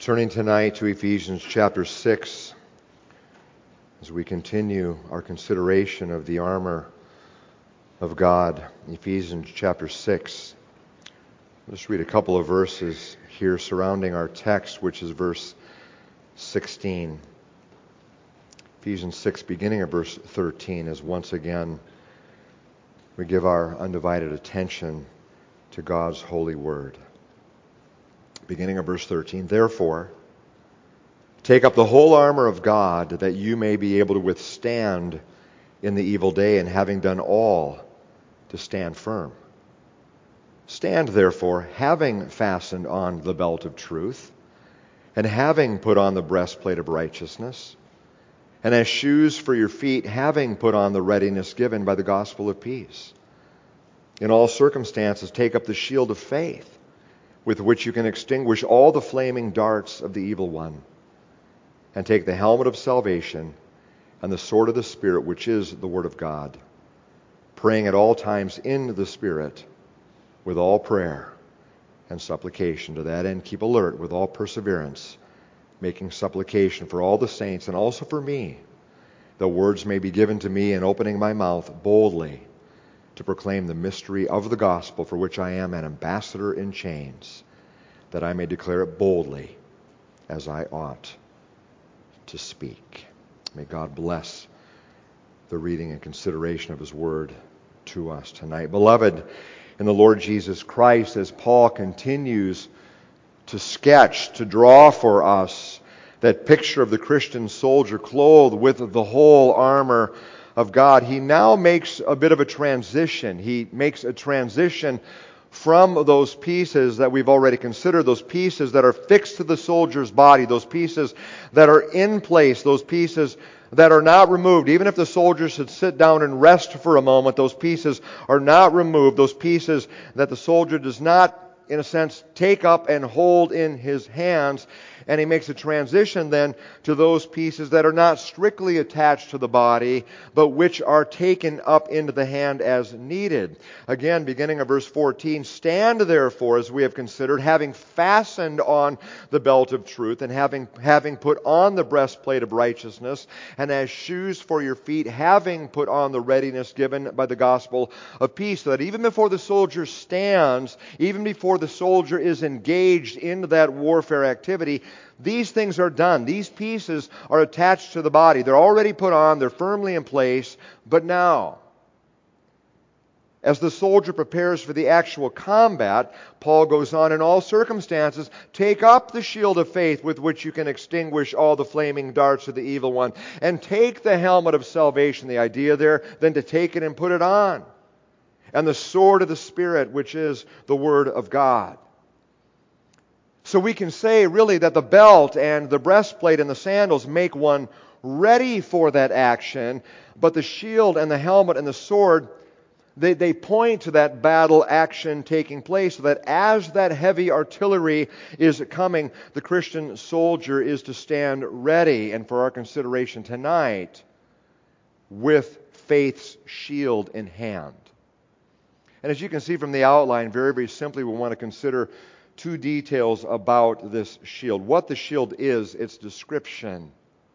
Turning tonight to Ephesians chapter 6, as we continue our consideration of the armor of God. Ephesians chapter 6. I'll just read a couple of verses here surrounding our text, which is verse 16. Ephesians 6, beginning at verse 13, as once again we give our undivided attention to God's holy word. Beginning of verse 13, therefore, take up the whole armor of God, that you may be able to withstand in the evil day, and having done all, to stand firm. Stand therefore, having fastened on the belt of truth, and having put on the breastplate of righteousness, and as shoes for your feet, having put on the readiness given by the gospel of peace. In all circumstances, take up the shield of faith, with which you can extinguish all the flaming darts of the evil one, and take the helmet of salvation and the sword of the Spirit, which is the Word of God, praying at all times in the Spirit with all prayer and supplication. To that end, keep alert with all perseverance, making supplication for all the saints and also for me, that words may be given to me in opening my mouth boldly to proclaim the mystery of the gospel, for which I am an ambassador in chains, that I may declare it boldly as I ought to speak. May God bless the reading and consideration of His word to us tonight. Beloved in the Lord Jesus Christ, as Paul continues to sketch, to draw for us that picture of the Christian soldier clothed with the whole armor of God, he now makes a bit of a transition. He makes a transition from those pieces that we've already considered, those pieces that are fixed to the soldier's body, those pieces that are in place, those pieces that are not removed. Even if the soldier should sit down and rest for a moment, those pieces are not removed. Those pieces that the soldier does not, in a sense, take up and hold in his hands. And he makes a transition then to those pieces that are not strictly attached to the body, but which are taken up into the hand as needed. Again, beginning of verse 14, stand therefore, as we have considered, having fastened on the belt of truth, and having put on the breastplate of righteousness, and as shoes for your feet, having put on the readiness given by the gospel of peace, so that even before the soldier stands, even before the soldier is engaged in that warfare activity, these things are done. These pieces are attached to the body. They're already put on. They're firmly in place. But now, as the soldier prepares for the actual combat, Paul goes on, in all circumstances, take up the shield of faith with which you can extinguish all the flaming darts of the evil one, and take the helmet of salvation. The idea there, then to take it and put it on. And the sword of the Spirit, which is the Word of God. So we can say really that the belt and the breastplate and the sandals make one ready for that action, but the shield and the helmet and the sword, they point to that battle action taking place, so that as that heavy artillery is coming, the Christian soldier is to stand ready. And for our consideration tonight, with faith's shield in hand. And as you can see from the outline, very, very simply, we want to consider two details about this shield. What the shield is, its description,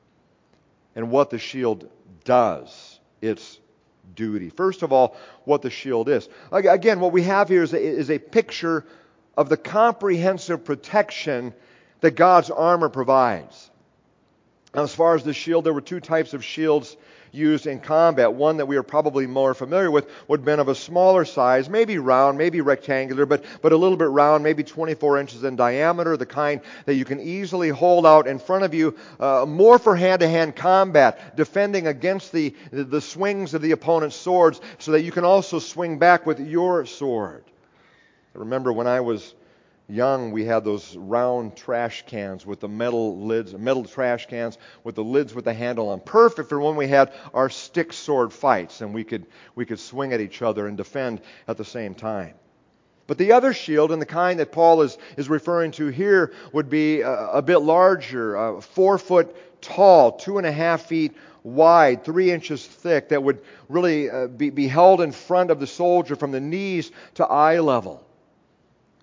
and what the shield does, its duty. First of all, what the shield is. Again, what we have here is a picture of the comprehensive protection that God's armor provides. Now, as far as the shield, there were two types of shields used in combat. One that we are probably more familiar with would have been of a smaller size, maybe round, maybe rectangular, but a little bit round, maybe 24 inches in diameter, the kind that you can easily hold out in front of you, more for hand-to-hand combat, defending against the swings of the opponent's swords, so that you can also swing back with your sword. I remember when I was young, we had those round trash cans with the metal lids, metal trash cans with the lids with the handle on. Perfect for when we had our stick sword fights, and we could swing at each other and defend at the same time. But the other shield, and the kind that Paul is referring to here, would be a bit larger, 4 foot tall, 2.5 feet wide, 3 inches thick, that would really be held in front of the soldier from the knees to eye level.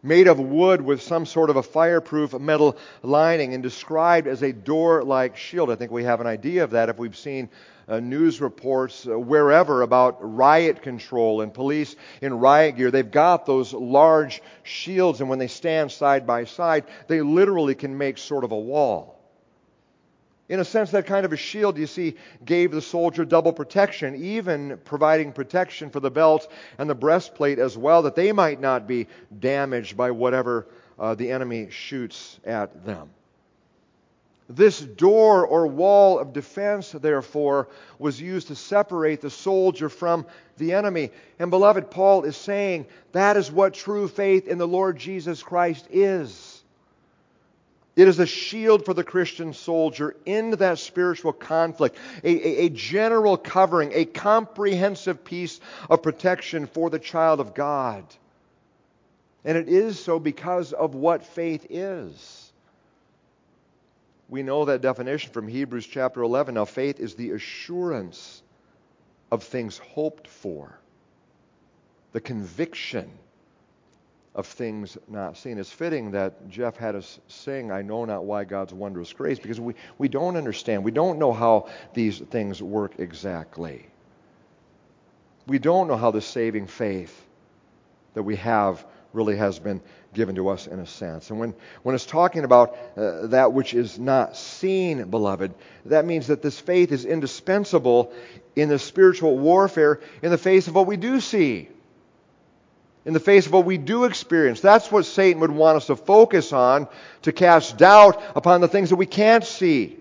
made of wood with some sort of a fireproof metal lining and described as a door-like shield. I think we have an idea of that if we've seen news reports wherever about riot control and police in riot gear. They've got those large shields, and when they stand side by side, they literally can make sort of a wall. In a sense, that kind of a shield, you see, gave the soldier double protection, even providing protection for the belt and the breastplate as well, that they might not be damaged by whatever the enemy shoots at them. This door or wall of defense, therefore, was used to separate the soldier from the enemy. And beloved, Paul is saying that is what true faith in the Lord Jesus Christ is. It is a shield for the Christian soldier in that spiritual conflict, a general covering, a comprehensive piece of protection for the child of God. And it is so because of what faith is. We know that definition from Hebrews chapter 11. Now, faith is the assurance of things hoped for, the conviction of things not seen. It's fitting that Jeff had us sing, I know not why God's wondrous grace, because we don't understand. We don't know how these things work exactly. We don't know how the saving faith that we have really has been given to us in a sense. And when it's talking about that which is not seen, beloved, that means that this faith is indispensable in the spiritual warfare in the face of what we do see, in the face of what we do experience. That's what Satan would want us to focus on, to cast doubt upon the things that we can't see.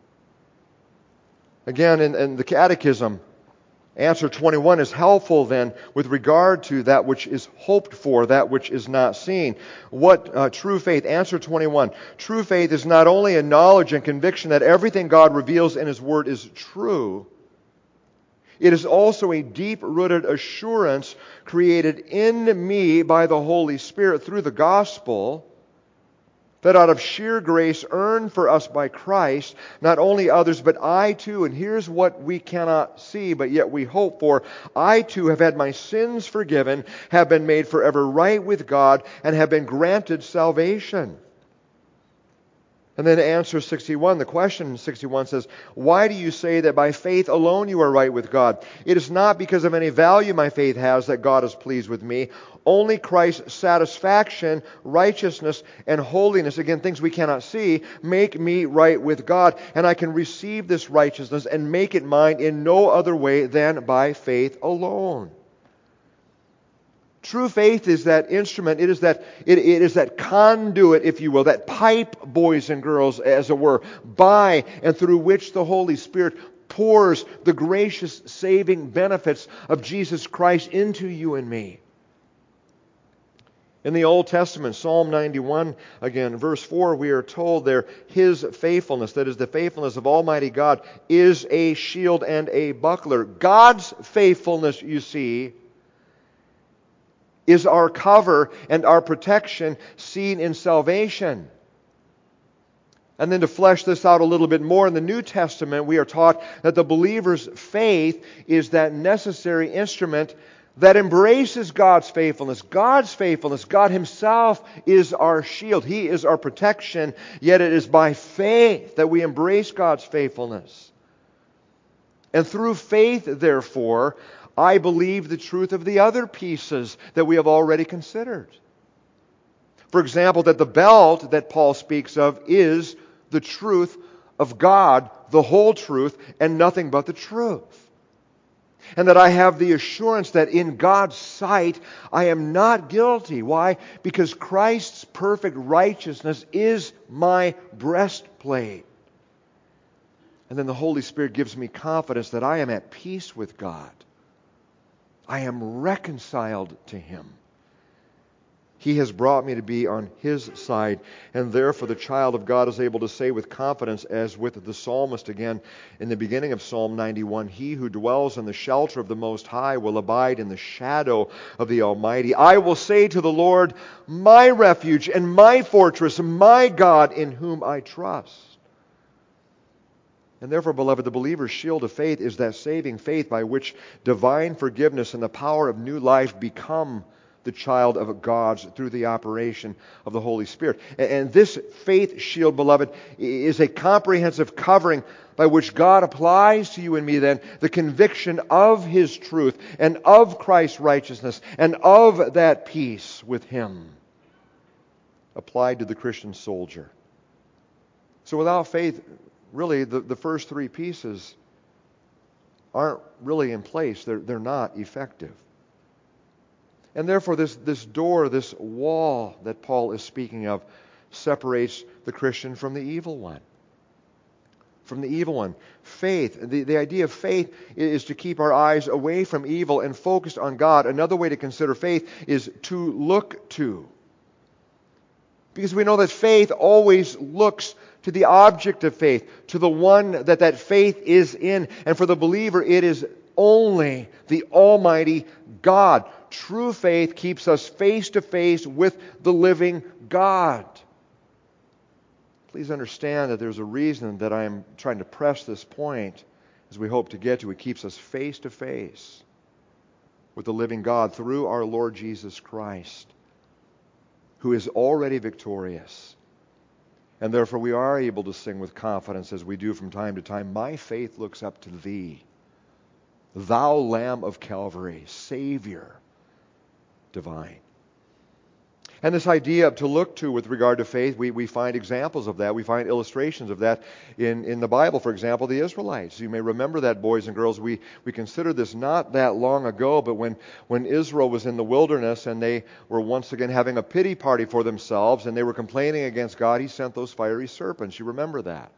Again, in the Catechism, answer 21 is helpful then with regard to that which is hoped for, that which is not seen. What true faith? Answer 21. True faith is not only a knowledge and conviction that everything God reveals in His Word is true, it is also a deep-rooted assurance created in me by the Holy Spirit through the gospel, that out of sheer grace earned for us by Christ, not only others, but I too, and here's what we cannot see, but yet we hope for, I too have had my sins forgiven, have been made forever right with God, and have been granted salvation. And then answer 61, the question 61 says, why do you say that by faith alone you are right with God? It is not because of any value my faith has that God is pleased with me. Only Christ's satisfaction, righteousness, and holiness, again, things we cannot see, make me right with God. And I can receive this righteousness and make it mine in no other way than by faith alone. True faith is that instrument, it is that conduit, if you will, that pipe, boys and girls, as it were, by and through which the Holy Spirit pours the gracious saving benefits of Jesus Christ into you and me. In the Old Testament, Psalm 91, again, verse 4, we are told there, His faithfulness, that is the faithfulness of Almighty God, is a shield and a buckler. God's faithfulness, you see, is our cover and our protection seen in salvation. And then to flesh this out a little bit more, in the New Testament we are taught that the believer's faith is that necessary instrument that embraces God's faithfulness. God's faithfulness, God Himself is our shield. He is our protection, yet it is by faith that we embrace God's faithfulness. And through faith, therefore, I believe the truth of the other pieces that we have already considered. For example, that the belt that Paul speaks of is the truth of God, the whole truth, and nothing but the truth. And that I have the assurance that in God's sight I am not guilty. Why? Because Christ's perfect righteousness is my breastplate. And then the Holy Spirit gives me confidence that I am at peace with God. I am reconciled to Him. He has brought me to be on His side, and therefore the child of God is able to say with confidence, as with the psalmist again in the beginning of Psalm 91, He who dwells in the shelter of the Most High will abide in the shadow of the Almighty. I will say to the Lord, my refuge and my fortress, my God in whom I trust. And therefore, beloved, the believer's shield of faith is that saving faith by which divine forgiveness and the power of new life become the child of God through the operation of the Holy Spirit. And this faith shield, beloved, is a comprehensive covering by which God applies to you and me then the conviction of His truth and of Christ's righteousness and of that peace with Him applied to the Christian soldier. So without faith, really, the first three pieces aren't really in place. They're not effective. And therefore, this door, this wall that Paul is speaking of, separates the Christian from the evil one. From the evil one. Faith, the idea of faith is to keep our eyes away from evil and focused on God. Another way to consider faith is to look to. Because we know that faith always looks to the object of faith, to the one that faith is in. And for the believer, it is only the Almighty God. True faith keeps us face to face with the living God. Please understand that there's a reason that I am trying to press this point as we hope to get to. It keeps us face to face with the living God through our Lord Jesus Christ, who is already victorious. And therefore we are able to sing with confidence as we do from time to time, "My faith looks up to Thee, Thou Lamb of Calvary, Savior divine." And this idea of to look to with regard to faith, we find examples of that. We find illustrations of that in the Bible. For example, the Israelites. You may remember that, boys and girls. We considered this not that long ago, but when Israel was in the wilderness and they were once again having a pity party for themselves and they were complaining against God, He sent those fiery serpents. You remember that.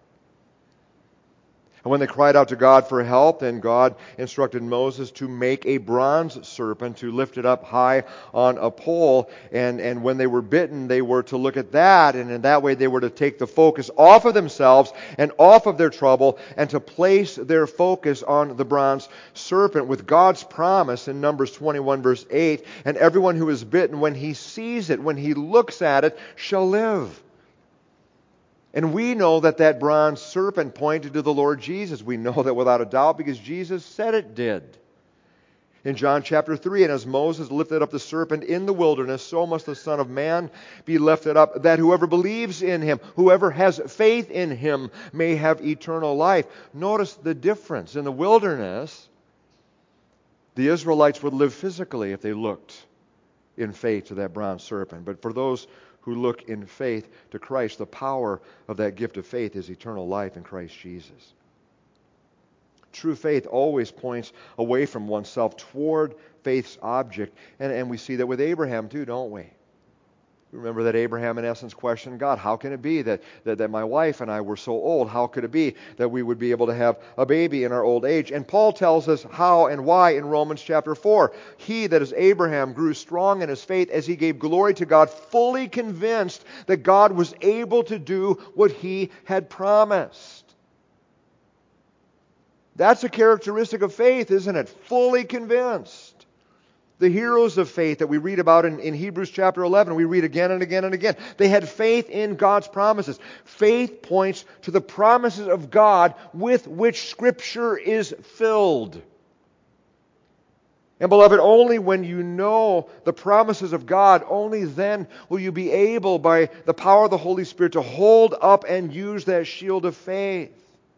And when they cried out to God for help, then God instructed Moses to make a bronze serpent, to lift it up high on a pole. And when they were bitten, they were to look at that. And in that way, they were to take the focus off of themselves and off of their trouble and to place their focus on the bronze serpent with God's promise in Numbers 21, verse 8. And everyone who is bitten, when he sees it, when he looks at it, shall live. And we know that bronze serpent pointed to the Lord Jesus. We know that without a doubt because Jesus said it did. In John chapter 3, "And as Moses lifted up the serpent in the wilderness, so must the Son of Man be lifted up, that whoever believes in Him, whoever has faith in Him, may have eternal life." Notice the difference. In the wilderness, the Israelites would live physically if they looked in faith to that bronze serpent. But for those who look in faith to Christ, the power of that gift of faith is eternal life in Christ Jesus. True faith always points away from oneself toward faith's object. And we see that with Abraham too, don't we? Remember that Abraham, in essence, questioned God. How can it be that my wife and I were so old? How could it be that we would be able to have a baby in our old age? And Paul tells us how and why in Romans chapter 4. "He, that is Abraham, grew strong in his faith as he gave glory to God, fully convinced that God was able to do what He had promised." That's a characteristic of faith, isn't it? Fully convinced. The heroes of faith that we read about in Hebrews chapter 11, we read again and again and again. They had faith in God's promises. Faith points to the promises of God with which Scripture is filled. And beloved, only when you know the promises of God, only then will you be able, by the power of the Holy Spirit, to hold up and use that shield of faith.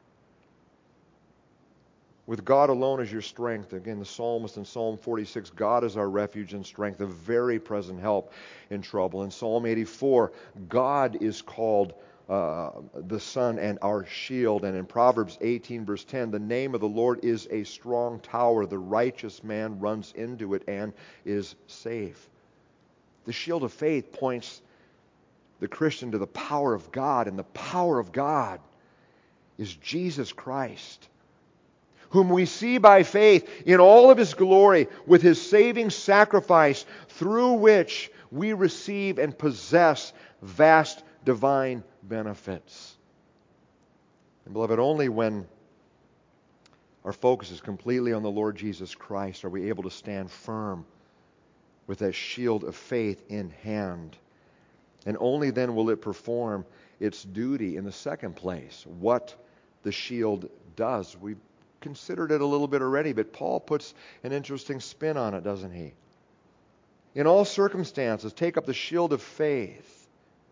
With God alone as your strength. Again, the psalmist in Psalm 46, "God is our refuge and strength, a very present help in trouble." In Psalm 84, God is called the Son and our shield. And in Proverbs 18, verse 10, "The name of the Lord is a strong tower. The righteous man runs into it and is safe." The shield of faith points the Christian to the power of God, and the power of God is Jesus Christ, whom we see by faith in all of His glory with His saving sacrifice, through which we receive and possess vast divine benefits. And beloved, only when our focus is completely on the Lord Jesus Christ are we able to stand firm with that shield of faith in hand. And only then will it perform its duty in the second place, what the shield does. We've considered it a little bit already, but Paul puts an interesting spin on it, doesn't he? In all circumstances, take up the shield of faith.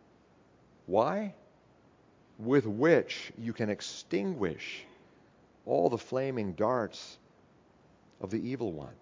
Why? With which you can extinguish all the flaming darts of the evil one.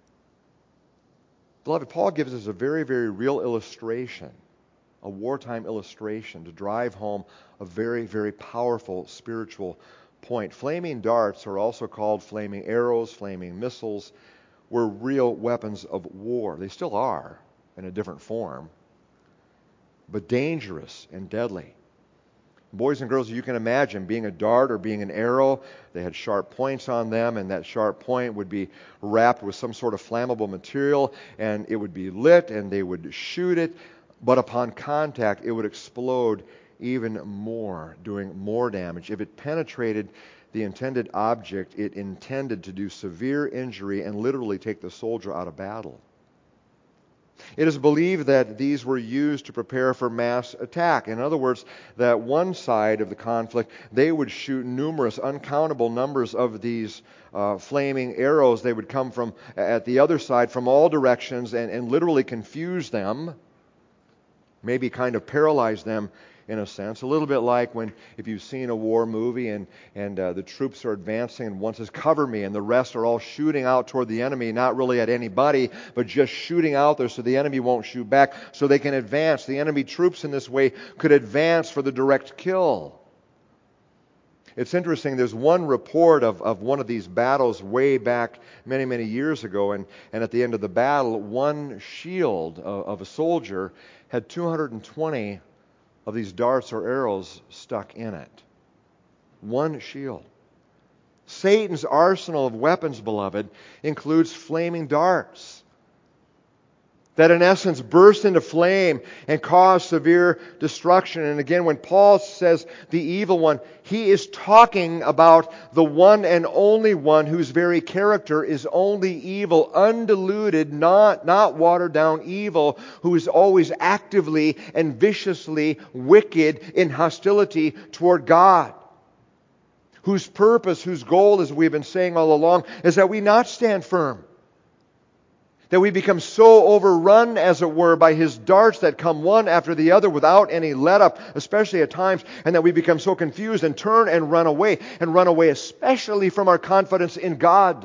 Beloved, Paul gives us a very, very real illustration, a wartime illustration, to drive home a very, very powerful spiritual point. Flaming darts, are also called flaming arrows, flaming missiles, were real weapons of war. They still are, in a different form, but dangerous and deadly. Boys and girls, you can imagine being a dart or being an arrow. They had sharp points on them, and that sharp point would be wrapped with some sort of flammable material, and it would be lit, and they would shoot it. But upon contact, it would explode even more, doing more damage. If it penetrated the intended object, it intended to do severe injury and literally take the soldier out of battle. It is believed that these were used to prepare for mass attack. In other words, that one side of the conflict, they would shoot numerous, uncountable numbers of these flaming arrows. They would come from at the other side from all directions and literally confuse them, maybe kind of paralyze them in a sense. A little bit like if you've seen a war movie and the troops are advancing and one says, "Cover me," and the rest are all shooting out toward the enemy, not really at anybody, but just shooting out there so the enemy won't shoot back, so they can advance. The enemy troops in this way could advance for the direct kill. It's interesting, there's one report of one of these battles way back many, many years ago, and at the end of the battle, one shield of a soldier had 220 of these darts or arrows stuck in it. One shield. Satan's arsenal of weapons, beloved, includes flaming darts that in essence burst into flame and cause severe destruction. And again, when Paul says the evil one, he is talking about the one and only one whose very character is only evil, undiluted, not watered down evil, who is always actively and viciously wicked in hostility toward God. Whose purpose, whose goal, as we've been saying all along, is that we not stand firm. That we become so overrun, as it were, by his darts that come one after the other without any let-up, especially at times, and that we become so confused and turn and run away especially from our confidence in God.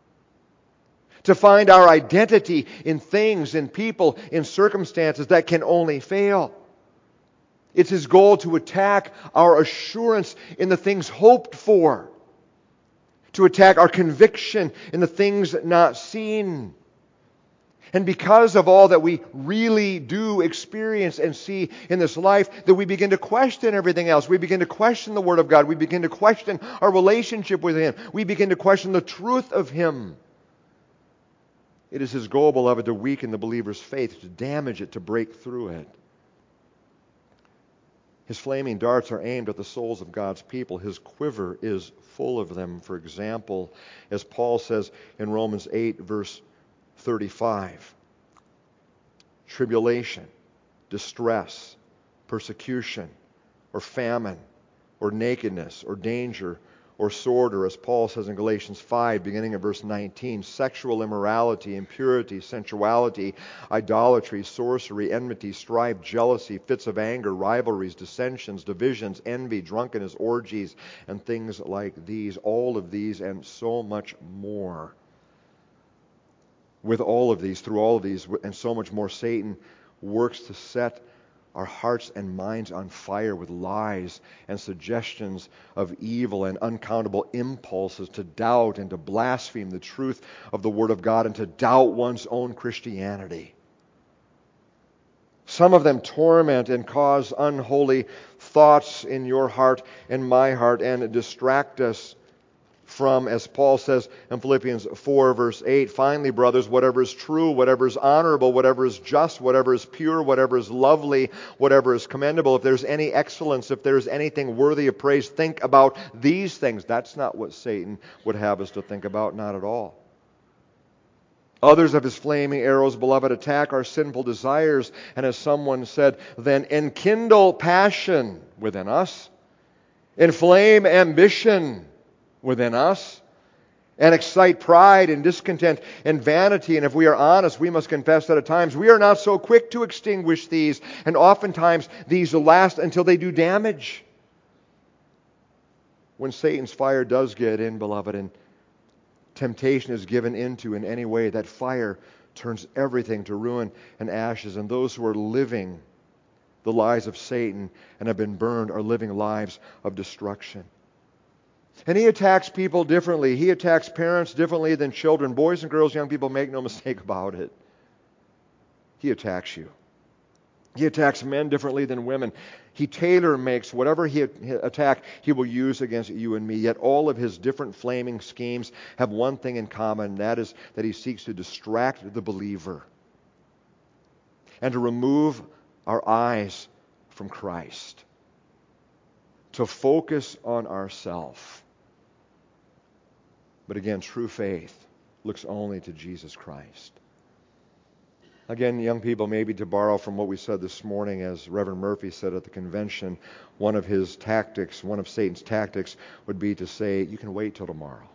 To find our identity in things, in people, in circumstances that can only fail. It's his goal to attack our assurance in the things hoped for. To attack our conviction in the things not seen. And because of all that we really do experience and see in this life, that we begin to question everything else. We begin to question the Word of God. We begin to question our relationship with Him. We begin to question the truth of Him. It is His goal, beloved, to weaken the believer's faith, to damage it, to break through it. His flaming darts are aimed at the souls of God's people. His quiver is full of them. For example, as Paul says in Romans 8, verse 35, tribulation, distress, persecution, or famine, or nakedness, or danger, or sword, or as Paul says in Galatians 5, beginning of verse 19, sexual immorality, impurity, sensuality, idolatry, sorcery, enmity, strife, jealousy, fits of anger, rivalries, dissensions, divisions, envy, drunkenness, orgies, and things like these. All of these and so much more. With all of these, through all of these, and so much more, Satan works to set our hearts and minds on fire with lies and suggestions of evil and uncountable impulses to doubt and to blaspheme the truth of the Word of God and to doubt one's own Christianity. Some of them torment and cause unholy thoughts in your heart and my heart and distract us from, as Paul says in Philippians 4, verse 8, finally, brothers, whatever is true, whatever is honorable, whatever is just, whatever is pure, whatever is lovely, whatever is commendable, if there's any excellence, if there's anything worthy of praise, think about these things. That's not what Satan would have us to think about, not at all. Others of his flaming arrows, beloved, attack our sinful desires, and as someone said, then enkindle passion within us, inflame ambition within us, and excite pride and discontent and vanity. And if we are honest, we must confess that at times we are not so quick to extinguish these, and oftentimes these will last until they do damage. When Satan's fire does get in, beloved, and temptation is given into in any way, that fire turns everything to ruin and ashes. And those who are living the lies of Satan and have been burned are living lives of destruction. And he attacks people differently. He attacks parents differently than children. Boys and girls, young people, make no mistake about it. He attacks you. He attacks men differently than women. He tailor-makes whatever he attack he will use against you and me. Yet all of his different flaming schemes have one thing in common, and that is that he seeks to distract the believer and to remove our eyes from Christ, to focus on ourselves. But again, true faith looks only to Jesus Christ. Again, young people, maybe to borrow from what we said this morning, as Reverend Murphy said at the convention, one of his tactics, one of Satan's tactics, would be to say, you can wait till tomorrow.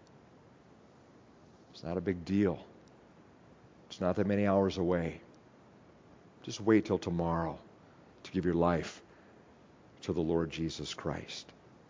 It's not a big deal. It's not that many hours away. Just wait till tomorrow to give your life to the Lord Jesus Christ.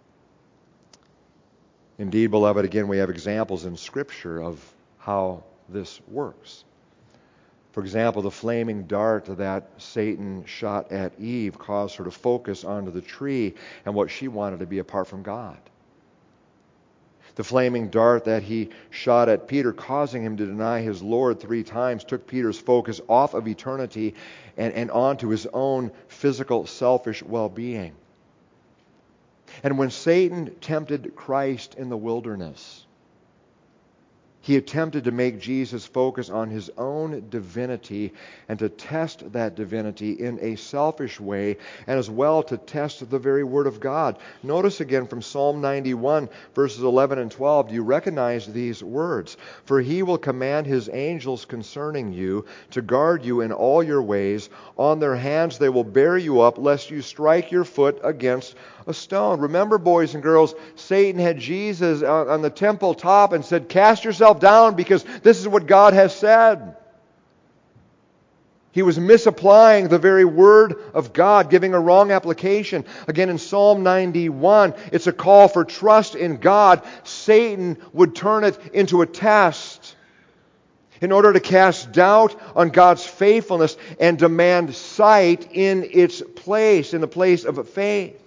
Indeed, beloved, again, we have examples in Scripture of how this works. For example, the flaming dart that Satan shot at Eve caused her to focus onto the tree and what she wanted to be apart from God. The flaming dart that he shot at Peter, causing him to deny his Lord 3 times, took Peter's focus off of eternity and onto his own physical, selfish well-being. And when Satan tempted Christ in the wilderness, he attempted to make Jesus focus on his own divinity and to test that divinity in a selfish way, and as well to test the very Word of God. Notice again from Psalm 91, verses 11 and 12, do you recognize these words? For he will command his angels concerning you to guard you in all your ways. On their hands they will bear you up, lest you strike your foot against a stone. Remember, boys and girls, Satan had Jesus on the temple top and said, cast yourself down because this is what God has said. He was misapplying the very Word of God, giving a wrong application. Again, in Psalm 91, it's a call for trust in God. Satan would turn it into a test in order to cast doubt on God's faithfulness and demand sight in its place, in the place of faith.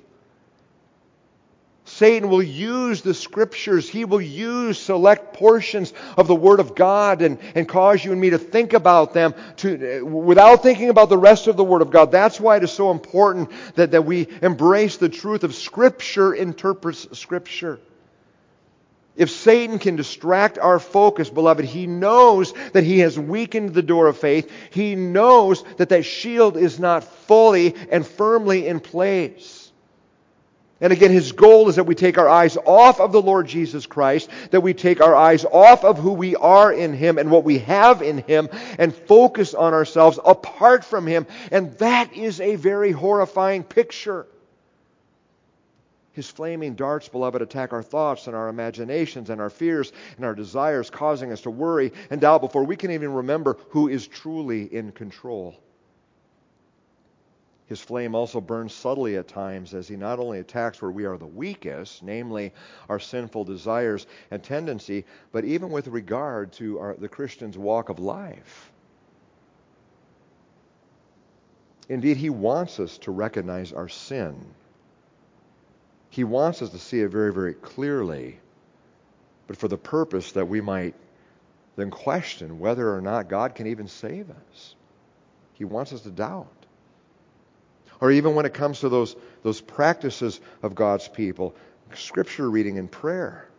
Satan will use the Scriptures. He will use select portions of the Word of God and cause you and me to think about them without thinking about the rest of the Word of God. That's why it is so important that we embrace the truth of Scripture interprets Scripture. If Satan can distract our focus, beloved, he knows that he has weakened the door of faith. He knows that that shield is not fully and firmly in place. And again, his goal is that we take our eyes off of the Lord Jesus Christ, that we take our eyes off of who we are in Him and what we have in Him, and focus on ourselves apart from Him. And that is a very horrifying picture. His flaming darts, beloved, attack our thoughts and our imaginations and our fears and our desires, causing us to worry and doubt before we can even remember who is truly in control. His flame also burns subtly at times as he not only attacks where we are the weakest, namely our sinful desires and tendency, but even with regard to the Christian's walk of life. Indeed, he wants us to recognize our sin. He wants us to see it very, very clearly, but for the purpose that we might then question whether or not God can even save us. He wants us to doubt. Or even when it comes to those practices of God's people, Scripture reading and prayer.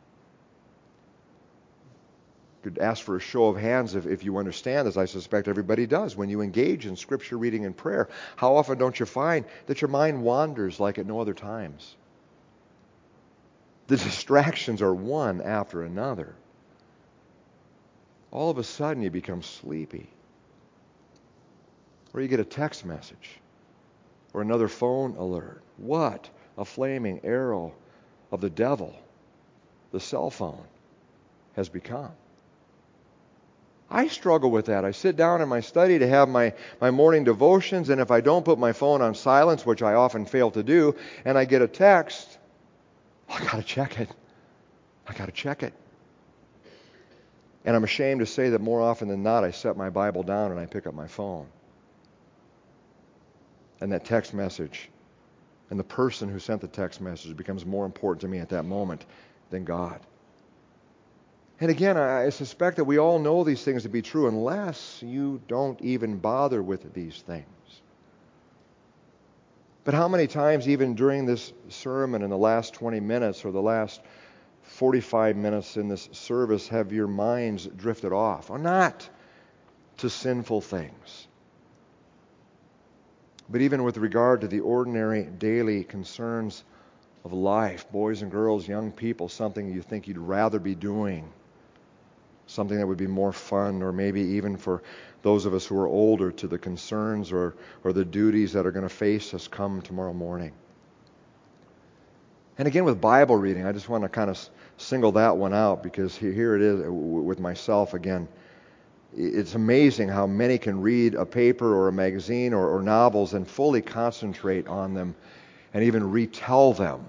You could ask for a show of hands if you understand, as I suspect everybody does. When you engage in Scripture reading and prayer, how often don't you find that your mind wanders like at no other times? The distractions are one after another. All of a sudden you become sleepy. Or you get a text message. Or another phone alert. What a flaming arrow of the devil, the cell phone. has become. I struggle with that. I sit down in my study to have my morning devotions, and if I don't put my phone on silence, which I often fail to do, and I get a text, I got to check it. I got to check it. And I'm ashamed to say that more often than not, I set my Bible down and I pick up my phone. And that text message and the person who sent the text message becomes more important to me at that moment than God. And again, I suspect that we all know these things to be true unless you don't even bother with these things. But how many times, even during this sermon in the last 20 minutes or the last 45 minutes in this service, have your minds drifted off? Or not to sinful things, but even with regard to the ordinary daily concerns of life, boys and girls, young people, something you think you'd rather be doing, something that would be more fun, or maybe even for those of us who are older, to the concerns or the duties that are going to face us come tomorrow morning. And again, with Bible reading, I just want to kind of single that one out, because here it is with myself again. It's amazing how many can read a paper or a magazine or novels and fully concentrate on them and even retell them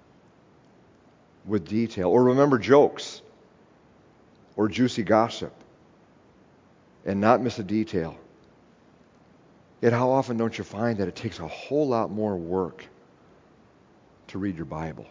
with detail, or remember jokes or juicy gossip and not miss a detail. Yet how often don't you find that it takes a whole lot more work to read your Bible?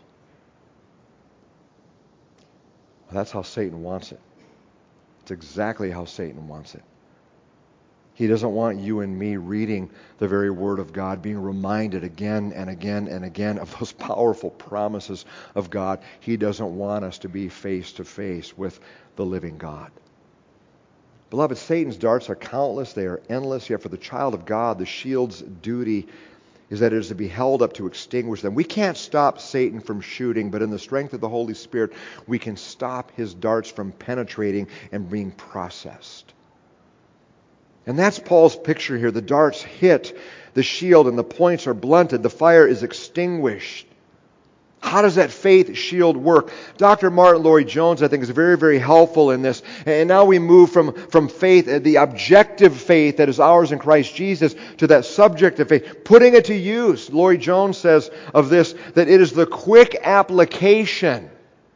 Well, that's how Satan wants it. It's exactly how Satan wants it. He doesn't want you and me reading the very Word of God, being reminded again and again and again of those powerful promises of God. He doesn't want us to be face to face with the living God. Beloved, Satan's darts are countless. They are endless. Yet for the child of God, the shield's duty is that it is to be held up to extinguish them. We can't stop Satan from shooting, but in the strength of the Holy Spirit, we can stop his darts from penetrating and being processed. And that's Paul's picture here. The darts hit the shield and the points are blunted. The fire is extinguished. How does that faith shield work? Dr. Martin Lloyd-Jones, I think, is very, very helpful in this. And now we move from faith, the objective faith that is ours in Christ Jesus, to that subjective faith, putting it to use. Lloyd-Jones says of this that it is the quick application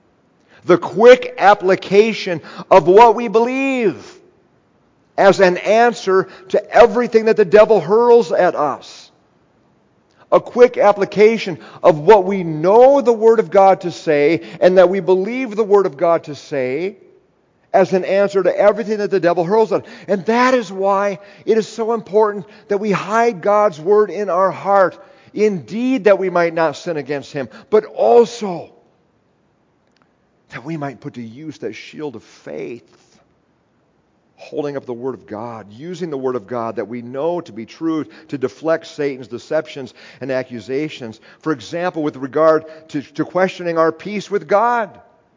of what we believe as an answer to everything that the devil hurls at us. A quick application of what we know the Word of God to say and that we believe the Word of God to say as an answer to everything that the devil hurls at. And that is why it is so important that we hide God's Word in our heart. Indeed, that we might not sin against Him, but also that we might put to use that shield of faith, holding up the Word of God, using the Word of God that we know to be true to deflect Satan's deceptions and accusations. For example, with regard to questioning our peace with God,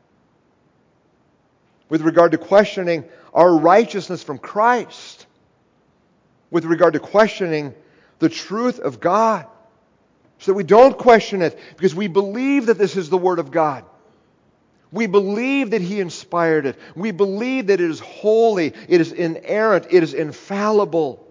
with regard to questioning our righteousness from Christ, with regard to questioning the truth of God, so that we don't question it because we believe that this is the Word of God. We believe that He inspired it. We believe that it is holy, it is inerrant, it is infallible.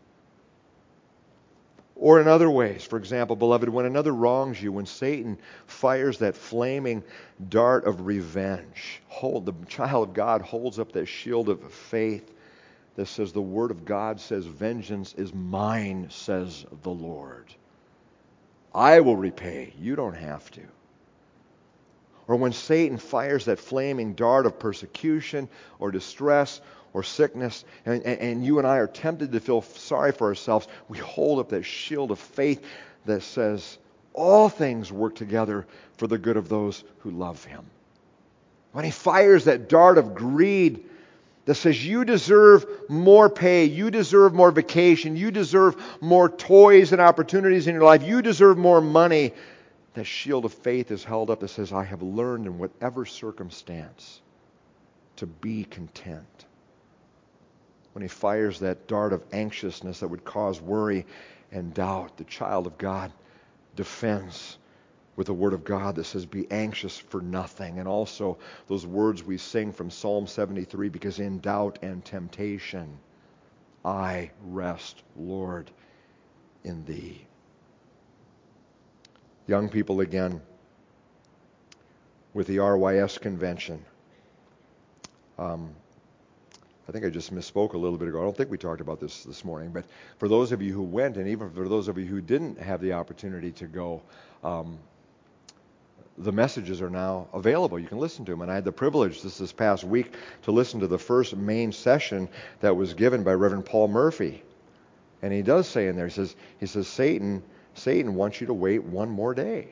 Or in other ways, for example, beloved, when another wrongs you, when Satan fires that flaming dart of revenge, the child of God holds up that shield of faith that says the Word of God says, "Vengeance is mine, says the Lord. I will repay. You don't have to." Or when Satan fires that flaming dart of persecution or distress or sickness, and you and I are tempted to feel sorry for ourselves, we hold up that shield of faith that says, all things work together for the good of those who love Him. When he fires that dart of greed that says, you deserve more pay, you deserve more vacation, you deserve more toys and opportunities in your life, you deserve more money, that shield of faith is held up that says, I have learned in whatever circumstance to be content. When he fires that dart of anxiousness that would cause worry and doubt, the child of God defends with the Word of God that says, be anxious for nothing. And also those words we sing from Psalm 73, because in doubt and temptation, I rest, Lord, in Thee. Young people again, with the RYS convention. I think I just misspoke a little bit ago. I don't think we talked about this morning. But for those of you who went, and even for those of you who didn't have the opportunity to go, the messages are now available. You can listen to them. And I had the privilege this past week to listen to the first main session that was given by Reverend Paul Murphy. And he does say in there, he says, Satan wants you to wait one more day.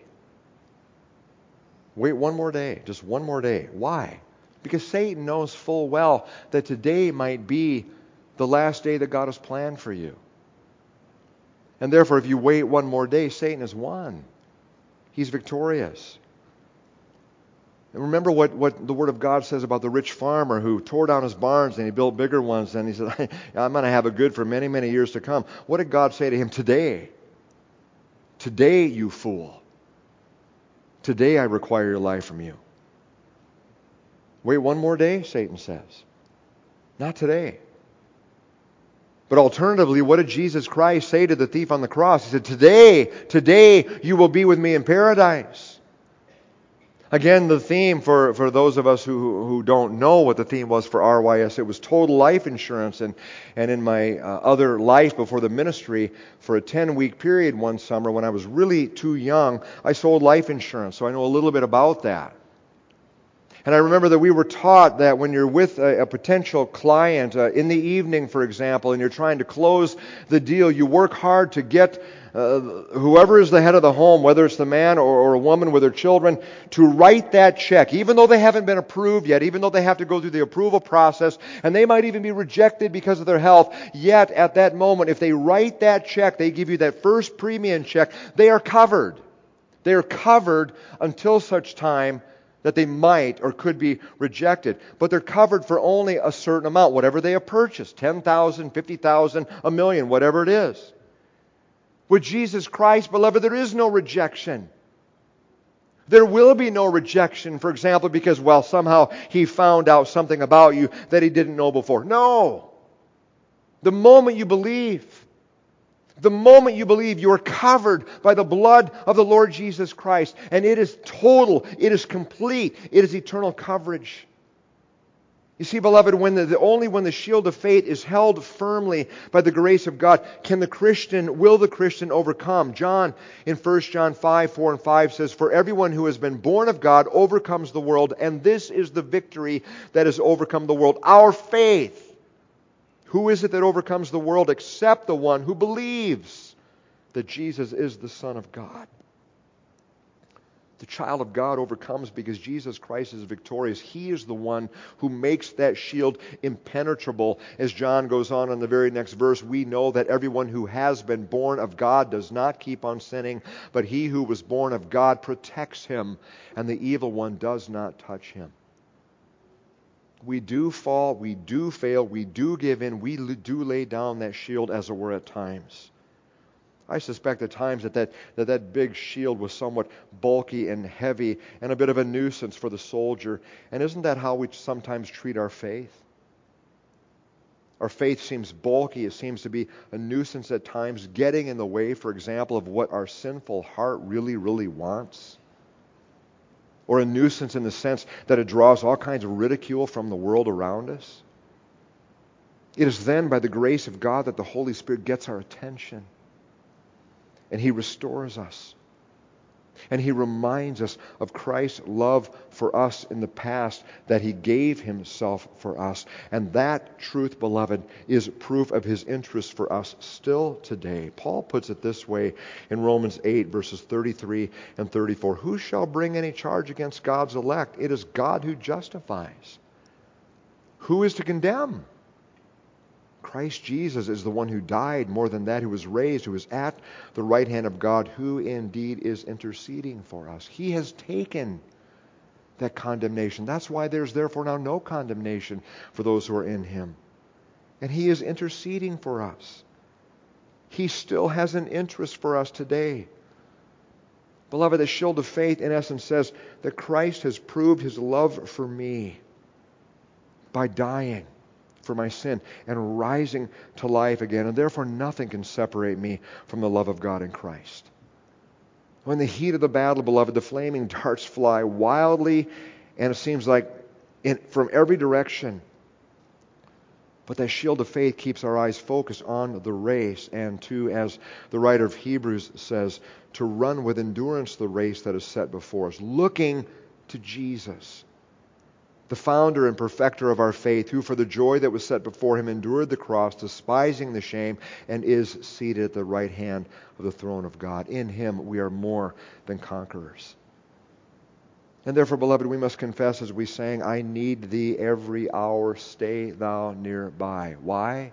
Wait one more day. Just one more day. Why? Because Satan knows full well that today might be the last day that God has planned for you. And therefore, if you wait one more day, Satan has won. He's victorious. And remember what the Word of God says about the rich farmer who tore down his barns and he built bigger ones. And he said, I'm going to have a good for many, many years to come. What did God say to him? Today, you fool. Today I require your life from you. Wait one more day, Satan says. Not today. But alternatively, what did Jesus Christ say to the thief on the cross? He said, today you will be with me in paradise. Again, the theme for those of us who don't know what the theme was for RYS, it was total life insurance. And in my other life before the ministry, for a 10-week period one summer when I was really too young, I sold life insurance. So I know a little bit about that. And I remember that we were taught that when you're with a potential client in the evening, for example, and you're trying to close the deal, you work hard to get whoever is the head of the home, whether it's the man or a woman with their children, to write that check, even though they haven't been approved yet, even though they have to go through the approval process, and they might even be rejected because of their health. Yet, at that moment, if they write that check, they give you that first premium check, they are covered. They are covered until such time that they might or could be rejected. But they're covered for only a certain amount, whatever they have purchased, $10,000, $50,000, $1 million, whatever it is. With Jesus Christ, beloved, there is no rejection. There will be no rejection, for example, because, well, somehow He found out something about you that He didn't know before. No! The moment you believe, you are covered by the blood of the Lord Jesus Christ. And it is total, it is complete, it is eternal coverage. You see, beloved, only when the shield of faith is held firmly by the grace of God will the Christian overcome. John, in 1 John 5, 4 and 5 says, For everyone who has been born of God overcomes the world, and this is the victory that has overcome the world, our faith. Who is it that overcomes the world except the one who believes that Jesus is the Son of God? The child of God overcomes because Jesus Christ is victorious. He is the one who makes that shield impenetrable. As John goes on in the very next verse, we know that everyone who has been born of God does not keep on sinning, but he who was born of God protects him, and the evil one does not touch him. We do fall, we do fail, we do give in, we do lay down that shield as it were at times. I suspect at times that big shield was somewhat bulky and heavy and a bit of a nuisance for the soldier. And isn't that how we sometimes treat our faith? Our faith seems bulky, it seems to be a nuisance at times, getting in the way, for example, of what our sinful heart really, really wants. Or a nuisance in the sense that it draws all kinds of ridicule from the world around us. It is then by the grace of God that the Holy Spirit gets our attention. And He restores us. And He reminds us of Christ's love for us in the past, that He gave Himself for us. And that truth, beloved, is proof of His interest for us still today. Paul puts it this way in Romans 8, verses 33 and 34. Who shall bring any charge against God's elect? It is God who justifies. Who is to condemn? Christ Jesus is the one who died, more than that, who was raised, who is at the right hand of God, who indeed is interceding for us. He has taken that condemnation. That's why there's therefore now no condemnation for those who are in Him. And He is interceding for us. He still has an interest for us today. Beloved, the shield of faith, in essence, says that Christ has proved his love for me by dying for my sin and rising to life again, and therefore nothing can separate me from the love of God in Christ. When the heat of the battle, beloved, the flaming darts fly wildly, and it seems like from every direction. But that shield of faith keeps our eyes focused on the race and to, as the writer of Hebrews says, to run with endurance the race that is set before us, looking to Jesus, the founder and perfecter of our faith, who for the joy that was set before him endured the cross, despising the shame, and is seated at the right hand of the throne of God. In him we are more than conquerors. And therefore, beloved, we must confess as we sang, I need thee every hour, stay thou nearby. Why?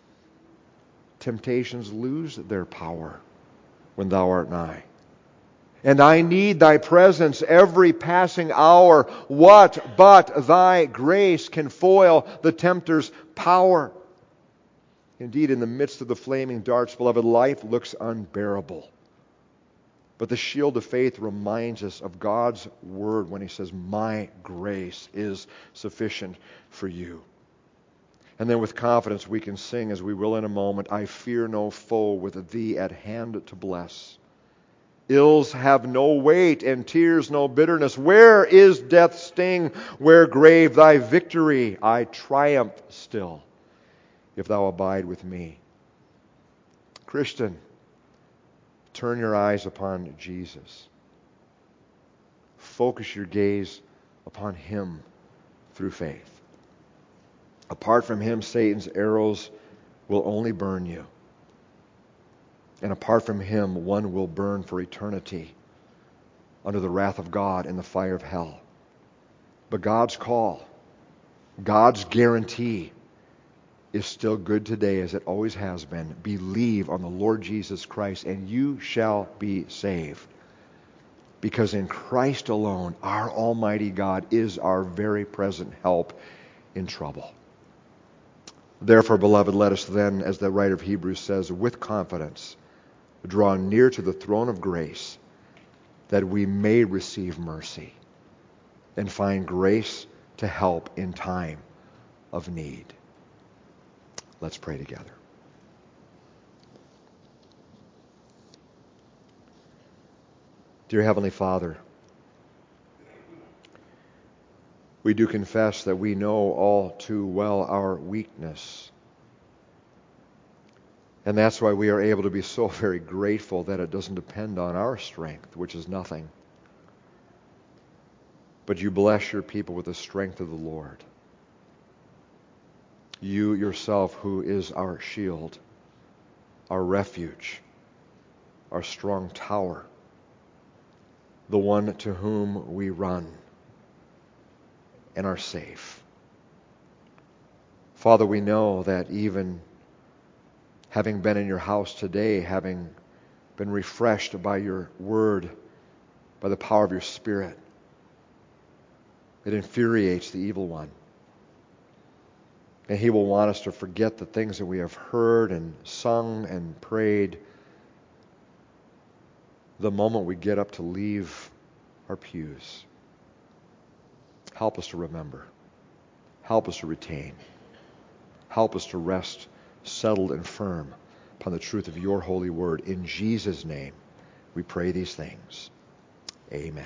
Temptations lose their power when thou art nigh. And I need thy presence every passing hour. What but thy grace can foil the tempter's power? Indeed, in the midst of the flaming darts, beloved, life looks unbearable. But the shield of faith reminds us of God's word when he says, my grace is sufficient for you. And then with confidence we can sing, as we will in a moment, I fear no foe with thee at hand to bless. Ills have no weight and tears no bitterness. Where is death's sting? Where, grave, thy victory? I triumph still if thou abide with me. Christian, turn your eyes upon Jesus. Focus your gaze upon him through faith. Apart from him, Satan's arrows will only burn you. And apart from him, one will burn for eternity under the wrath of God in the fire of hell. But God's call, God's guarantee is still good today as it always has been. Believe on the Lord Jesus Christ and you shall be saved. Because in Christ alone, our Almighty God is our very present help in trouble. Therefore, beloved, let us then, as the writer of Hebrews says, with confidence draw near to the throne of grace that we may receive mercy and find grace to help in time of need. Let's pray together. Dear Heavenly Father, we do confess that we know all too well our weakness. And that's why we are able to be so very grateful that it doesn't depend on our strength, which is nothing. But you bless your people with the strength of the Lord. You yourself, who is our shield, our refuge, our strong tower, the one to whom we run and are safe. Father, we know that even having been in your house today, having been refreshed by your word, by the power of your Spirit, it infuriates the evil one. And he will want us to forget the things that we have heard and sung and prayed the moment we get up to leave our pews. Help us to remember. Help us to retain. Help us to rest settled and firm upon the truth of your holy word. In Jesus' name, we pray these things. Amen.